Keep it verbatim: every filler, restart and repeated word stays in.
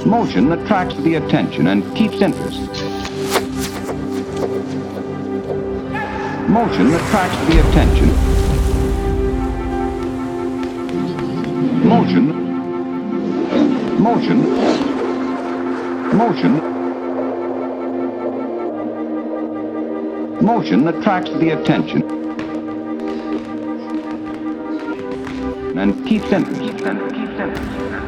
Motion attracts the attention and keeps interest. Motion attracts the attention. Motion. Motion. Motion. Motion attracts the attention and keeps interest. And keeps interest.